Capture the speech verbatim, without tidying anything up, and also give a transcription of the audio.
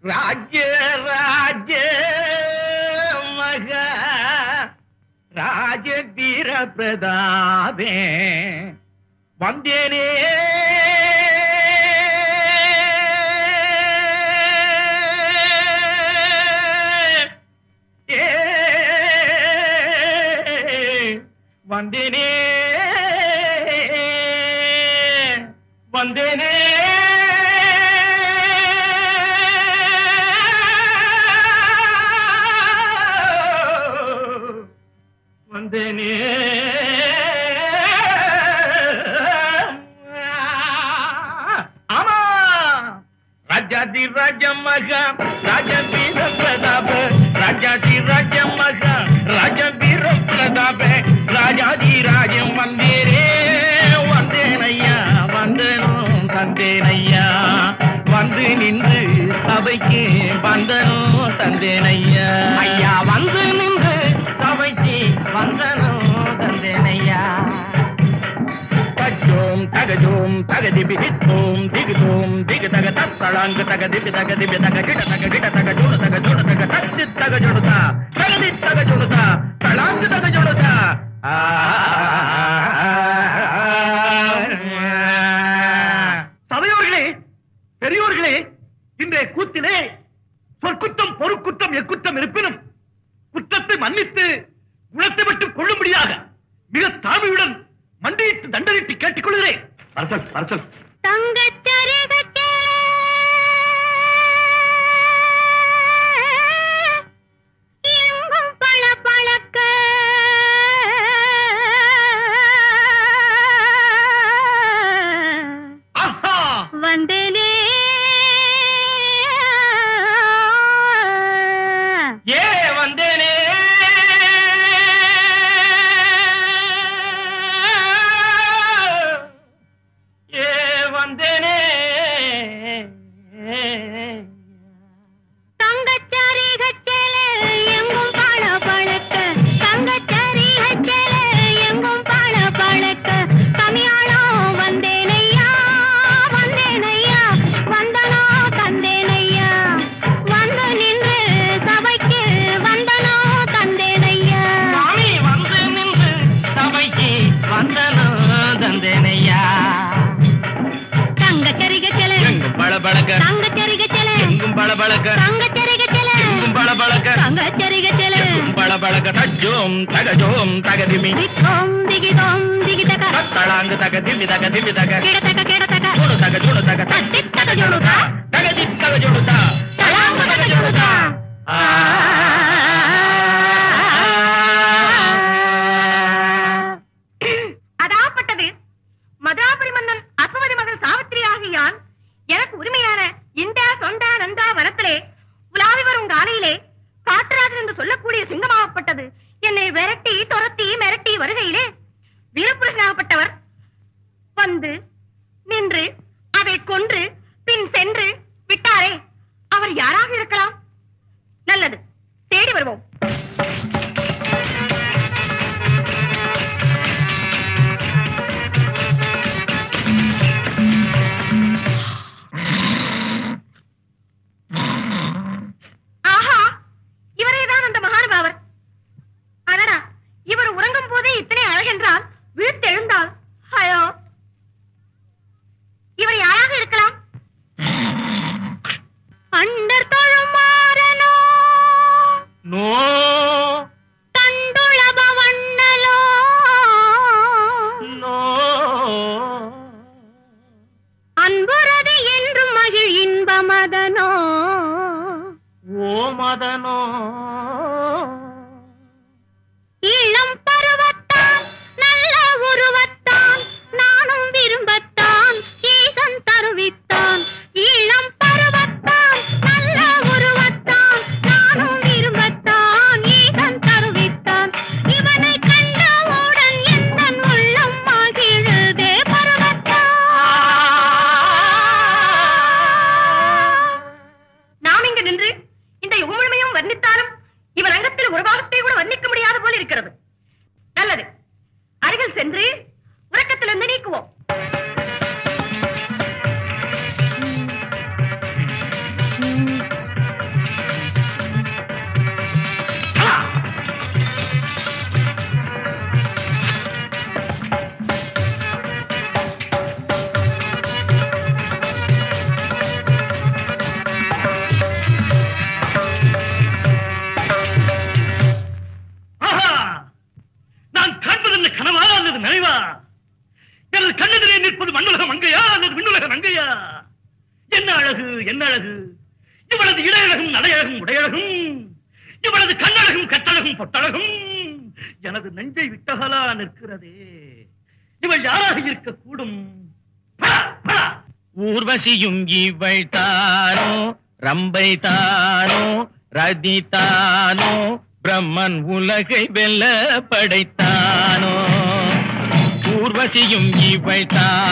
ராஜ்ய ராஜ மகா ராஜதீர பிரதாபே வந்தேனே வந்தேனே வந்தேனே வந்தேனே ஆமா ராஜாதி ராஜ மகா ராஜவீர பிரதாப ராஜாதி ராஜ மகா ராஜவீர பிரதாப ராஜாதி ராஜம் வந்தேரே வந்தேனையா வந்தனும் தந்தேனையா வந்து நின்று சபைக்கு வந்தனும் தந்தேனையா ஐயா வந்து நின்று சபைக்கு வந்தனும் தந்தேனையா தஜோம் தகஜோம் தகதிபி தித்தோம் திகுதோம் திகு தக தத்தளாங்கு தக திபி தக திபி தக கிட தக கிட தக ஜோடு தக ஜோடு தக தத்தி தக ஜோடுதா தகதி தக ஜோடுதா தளாங்கு தக ஜோடுதா சபையோர்களே, பெரியோர்களே, இன்றைய கூத்திலே சொற்குற்றம் பொறுக்குற்றம் எக்குற்றம் இருப்பினும் குற்றத்தை மன்னித்து குணத்தை விட்டு கொள்ளும்படியாக மிக தாழ்மையுடன் மண்டியிட்டு தண்டனிட்டு கேட்டுக் கொள்கிறேன். அரசல் அரசல் வந்தேனே ஏ வந்தேனே ஏ வந்தேனே தங்கச்சாரி கச்சேலே எங்கும் பாழ பழக்க தங்கச்சாரி கச்சேலே எங்கும் பாழ பழக்க தமிழாளம் வந்தேனையா வந்தேனையா வந்தனோ தந்தேனையா வந்து நின்று சபைக்கு வந்தனோ தந்தேனையா சாமி வந்து நின்று சபைக்கு வந்தனோ தந்தேனையா தங்கச்சரி கச்சேலே எங்கும் பளபளக்க தங்கச்சரி கச்சேலே எங்கும் பளபளக்க தங்கச்சரி கச்சேலே எங்கும் பளபளக்க தங்கச்சரி கச்சேலே எங்கும் பளபளக்க தஜோம் தகஜோம் தகதிமி தித்தோம் திகிதோம் திகிதக தளாங்கு தக திமி தக திமி தக கிடதக கிடதக ஜோடு தக ஜோடு தக தட்டி தக ஜோடுதா தகதி தக ஜோடுதா தளாங்கு தக ஜோடுதா அதாப்பட்டது மதாபுரி மன்னன் அஸ்வமதி மகள் சாவித்திரி ஆகியான் எனக்கு உரிமையான இந்தா சொந்தா நந்தா வனத்திலே உலாவி வரும் காலையிலே காட்டுராஜன் என்று சொல்லக்கூடிய சிங்கமாகப்பட்டது என்னை விரட்டி துரத்தி மிரட்டி வருகையிலே வீரபுருஷனாகப்பட்டவர் வந்து நின்று அதை கொன்று பின் சென்று விட்டாரே, அவர் யாராக இருக்கலாம்? நல்லது, தேடி வருவோம். ஆஹா, இவரேதான் அந்த மகானுபாவர். அடடா, இவர் உறங்கும் போதே இத்தனை அழகென்றால் வீழ்த்தெழுந்தால் ஹயோ, இவர் யாராக இருக்கலாம்? அண்டர் தொழுமாறனோ நோ தண்டுளப வண்ணலோ நோ அன்புறது என்றும் மகிழ் இன்பமதனோ ஓ மதனோ இளம் பருவத்தான் நல்ல உருவத்தான் நானும் விரும்பத்தான் ஈசன் தருவித்தான். இளம் பருவத்தான் நல்ல உருவத்தான் நானும் விரும்பத்தான் ஈசன் தருவித்தான். இவனை கண்டவுடன் எந்தன் உள்ளம் மகிழுதே பருவத்தான். நாம் இங்கு நின்று இந்த யுகமுழுமையும் வர்ணித்தாலும் இவன் அங்கத்தில் ஒரு பாகத்தை கூட வர்ணிக்க முடியாத போல இருக்கிறது. நல்லது, அருகில் சென்று உறக்கத்திலிருந்து நீக்குவோம். Mm-hmm. என்ன அழகு, என்ன அழகு! இவளது இடையழகும் நடையழகும் உடையழகும், இவளது கண்ணழகும் கட்டழகும் பொட்டழகும் எனது நெஞ்சை விட்டகலா நிற்கிறதே. இவள் யாராக இருக்கக்கூடும்? ஊர்வசியும் இவள் தானோ, ரம்பை தானோ, ரதி தானோ, பிரம்மன் உலகை வெல்ல படைத்தானோ. ஊர்வசியும் இவள் தான்